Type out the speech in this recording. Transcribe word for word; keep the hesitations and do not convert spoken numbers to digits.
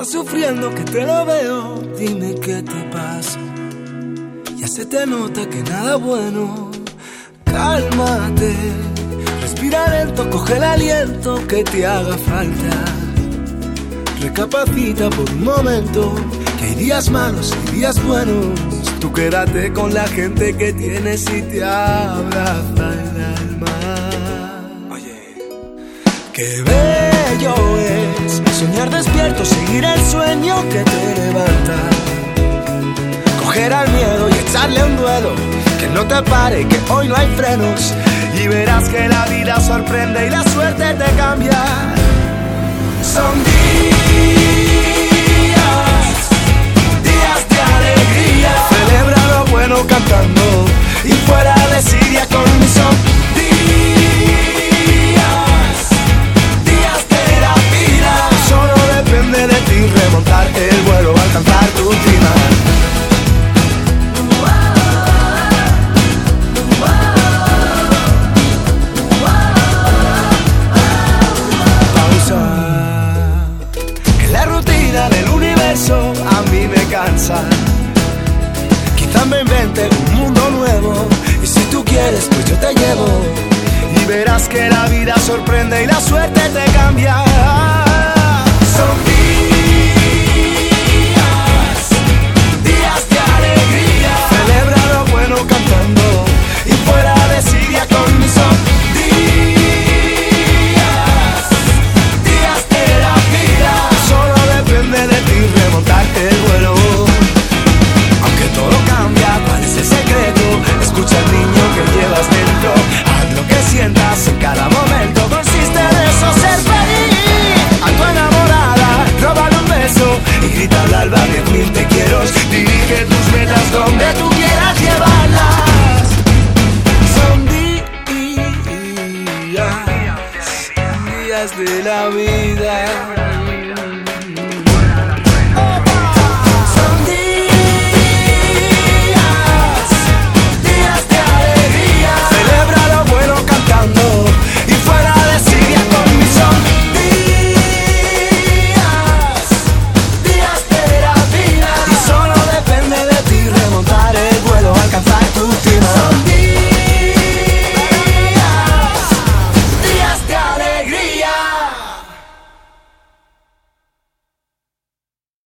sufriendo que te lo veo. Dime qué te pasa. Ya se te nota que nada bueno. Cálmate, respira lento, coge el aliento que te haga falta. Recapacita por un momento, que hay días malos y días buenos. Tú quédate con la gente que tienes y te abraza el alma. Oye, qué bello es soñar despierto, seguir el sueño que te levanta. Coger al miedo y echarle un duelo, que no te pare, que hoy no hay frenos. Y verás que la vida sorprende y la suerte te cambia. Son días, días de alegría. Celebra lo bueno cantando y fuera de Siria con mi son. Días, días de la vida. Solo depende de ti remontar el vuelo, alcanzar tu cima. Del universo a mí me cansa. Quizás me invente un mundo nuevo, y si tú quieres pues yo te llevo. Y verás que la vida sorprende y la suerte te cambia.